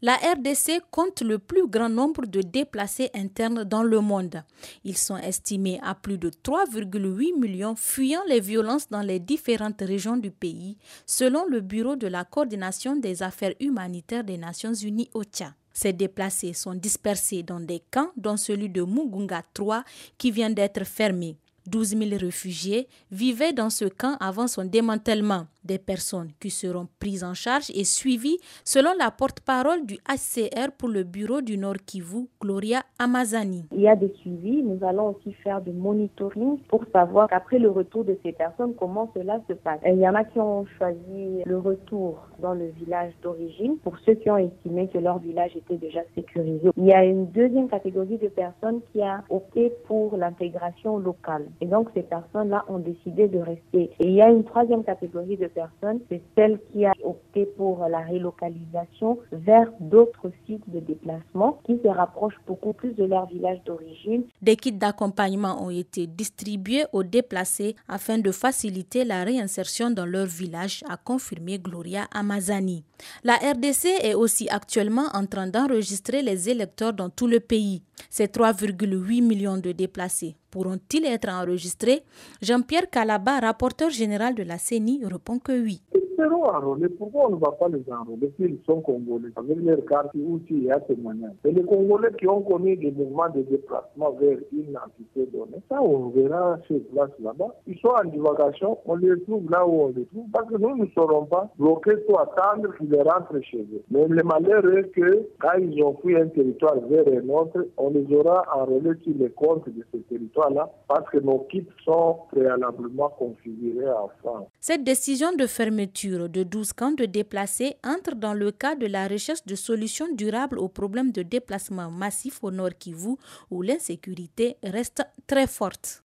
La RDC compte le plus grand nombre de déplacés internes dans le monde. Ils sont estimés à plus de 3,8 millions fuyant les violences dans les différentes régions du pays, selon le Bureau de la coordination des affaires humanitaires des Nations Unies OCHA. Ces déplacés sont dispersés dans des camps, dont celui de Mugunga 3 qui vient d'être fermé. 12 000 réfugiés vivaient dans ce camp avant son démantèlement. Des personnes qui seront prises en charge et suivies selon la porte-parole du HCR pour le bureau du Nord Kivu, Gloria Amazani. Il y a des suivis, nous allons aussi faire du monitoring pour savoir qu'après le retour de ces personnes, comment cela se passe. Il y en a qui ont choisi le retour dans le village d'origine pour ceux qui ont estimé que leur village était déjà sécurisé. Il y a une deuxième catégorie de personnes qui a opté pour l'intégration locale. Et donc ces personnes-là ont décidé de rester. Et il y a une troisième catégorie de personnes, c'est celle qui a opté pour la relocalisation vers d'autres sites de déplacement qui se rapprochent beaucoup plus de leur village d'origine. Des kits d'accompagnement ont été distribués aux déplacés afin de faciliter la réinsertion dans leur village, a confirmé Gloria Amazani. La RDC est aussi actuellement en train d'enregistrer les électeurs dans tout le pays. Ces 3,8 millions de déplacés pourront-ils être enregistrés? Jean-Pierre Kalaba, rapporteur général de la CENI, répond que oui. Ils seront enrôlés. Pourquoi on ne va pas les enrôler s'ils sont congolais, avec leur carte outils et témoignage? Et les Congolais qui ont connu des mouvements de déplacement vers une entité donnée, ça on verra sur place là-bas. Ils sont en divagation, on les trouve là où on les trouve, parce que nous ne serons pas bloqués pour attendre qu'ils rentrent chez eux. Mais le malheur est que quand ils ont fui un territoire vers un autre, on les aura enrôlés sur les comptes de ce territoire-là, parce que nos kits sont préalablement configurés en France. Cette décision de fermeture de 12 camps de déplacés entre dans le cadre de la recherche de solutions durables aux problèmes de déplacement massif au Nord Kivu, où l'insécurité reste très forte.